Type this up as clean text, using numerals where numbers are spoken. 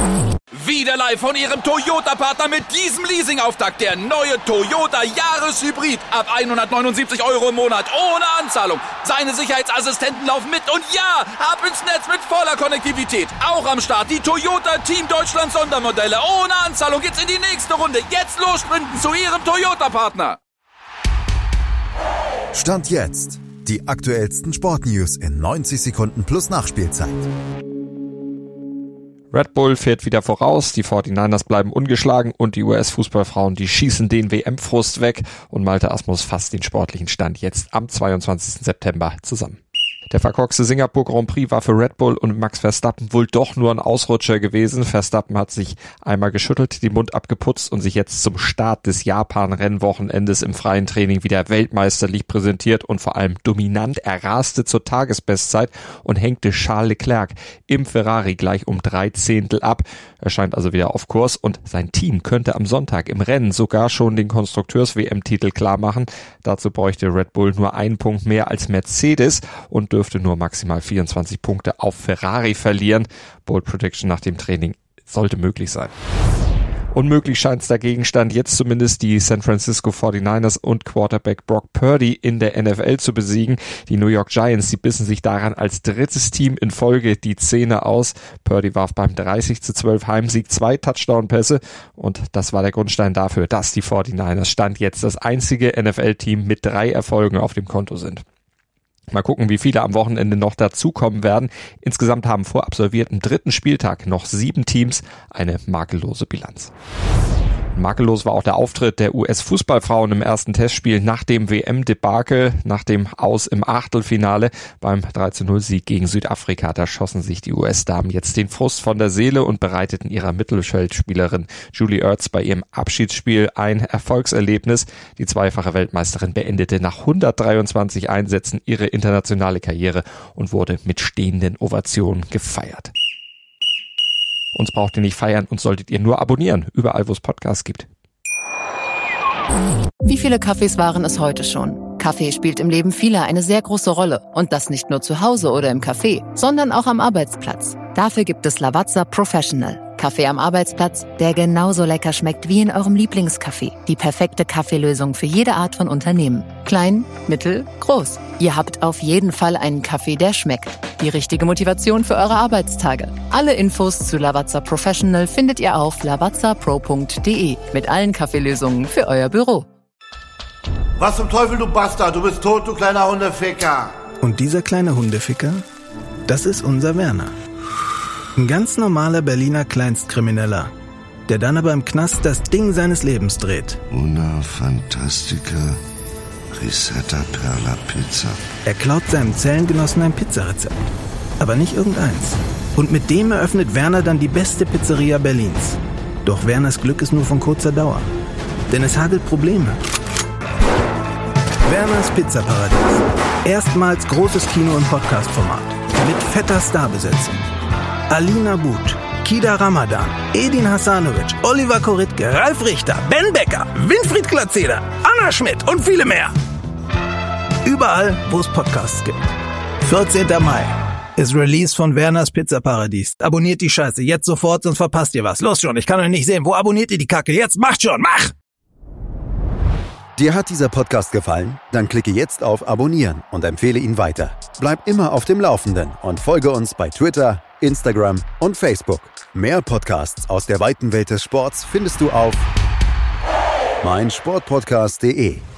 Wieder live von Ihrem Toyota-Partner mit diesem Leasing-Auftakt. Der neue Toyota Jahreshybrid. Ab 179 € im Monat. Ohne Anzahlung. Seine Sicherheitsassistenten laufen mit. Und ja, ab ins Netz mit voller Konnektivität. Auch am Start die Toyota Team Deutschland Sondermodelle. Ohne Anzahlung geht's in die nächste Runde. Jetzt los sprinten zu Ihrem Toyota-Partner. Stand jetzt. Die aktuellsten Sportnews in 90 Sekunden plus Nachspielzeit. Red Bull fährt wieder voraus, die 49ers bleiben ungeschlagen und die US-Fußballfrauen, die schießen den WM-Frust weg und Malte Asmus fasst den sportlichen Stand jetzt am 22. September zusammen. Der verkorkste Singapur Grand Prix war für Red Bull und Max Verstappen wohl doch nur ein Ausrutscher gewesen. Verstappen hat sich einmal geschüttelt, den Mund abgeputzt und sich jetzt zum Start des Japan-Rennwochenendes im freien Training wieder weltmeisterlich präsentiert und vor allem dominant. Er raste zur Tagesbestzeit und hängte Charles Leclerc im Ferrari gleich um 3/10 ab. Er scheint also wieder auf Kurs und sein Team könnte am Sonntag im Rennen sogar schon den Konstrukteurs-WM-Titel klar machen. Dazu bräuchte Red Bull nur einen Punkt mehr als Mercedes und dürfte nur maximal 24 Punkte auf Ferrari verlieren. Bold Prediction nach dem Training sollte möglich sein. Unmöglich scheint es dagegen, stand jetzt zumindest die San Francisco 49ers und Quarterback Brock Purdy in der NFL zu besiegen. Die New York Giants, die bissen sich daran als drittes Team in Folge die Zähne aus. Purdy warf beim 30-12 Heimsieg 2 Touchdown-Pässe und das war der Grundstein dafür, dass die 49ers Stand jetzt das einzige NFL-Team mit 3 Erfolgen auf dem Konto sind. Mal gucken, wie viele am Wochenende noch dazukommen werden. Insgesamt haben vor absolviertem 3. Spieltag noch 7 Teams eine makellose Bilanz. Makellos war auch der Auftritt der US-Fußballfrauen im ersten Testspiel nach dem WM-Debakel, nach dem Aus im Achtelfinale beim 3:0-Sieg gegen Südafrika. Da schossen sich die US-Damen jetzt den Frust von der Seele und bereiteten ihrer Mittelfeldspielerin Julie Ertz bei ihrem Abschiedsspiel ein Erfolgserlebnis. Die zweifache Weltmeisterin beendete nach 123 Einsätzen ihre internationale Karriere und wurde mit stehenden Ovationen gefeiert. Uns braucht ihr nicht feiern und solltet ihr nur abonnieren, überall wo es Podcasts gibt. Wie viele Kaffees waren es heute schon? Kaffee spielt im Leben vieler eine sehr große Rolle. Und das nicht nur zu Hause oder im Café, sondern auch am Arbeitsplatz. Dafür gibt es Lavazza Professional. Kaffee am Arbeitsplatz, der genauso lecker schmeckt wie in eurem Lieblingscafé. Die perfekte Kaffeelösung für jede Art von Unternehmen. Klein, mittel, groß. Ihr habt auf jeden Fall einen Kaffee, der schmeckt. Die richtige Motivation für eure Arbeitstage. Alle Infos zu Lavazza Professional findet ihr auf lavazzapro.de mit allen Kaffeelösungen für euer Büro. Was zum Teufel, du Bastard? Du bist tot, du kleiner Hundeficker. Und dieser kleine Hundeficker, das ist unser Werner. Ein ganz normaler Berliner Kleinstkrimineller, der dann aber im Knast das Ding seines Lebens dreht. Una fantastica risetta per la pizza. Er klaut seinem Zellengenossen ein Pizzarezept, aber nicht irgendeins. Und mit dem eröffnet Werner dann die beste Pizzeria Berlins. Doch Werners Glück ist nur von kurzer Dauer, denn es hagelt Probleme. Werners Pizzaparadies. Erstmals großes Kino- und Podcast-Format. Mit fetter Starbesetzung. Alina But, Kida Ramadan, Edin Hasanovic, Oliver Koritke, Ralf Richter, Ben Becker, Winfried Glatzeder, Anna Schmidt und viele mehr. Überall, wo es Podcasts gibt. 14. Mai ist Release von Werners Pizzaparadies. Abonniert die Scheiße jetzt sofort, sonst verpasst ihr was. Los schon, ich kann euch nicht sehen. Wo abonniert ihr die Kacke? Jetzt macht schon, mach! Dir hat dieser Podcast gefallen? Dann klicke jetzt auf Abonnieren und empfehle ihn weiter. Bleib immer auf dem Laufenden und folge uns bei Twitter, Instagram und Facebook. Mehr Podcasts aus der weiten Welt des Sports findest du auf meinsportpodcast.de.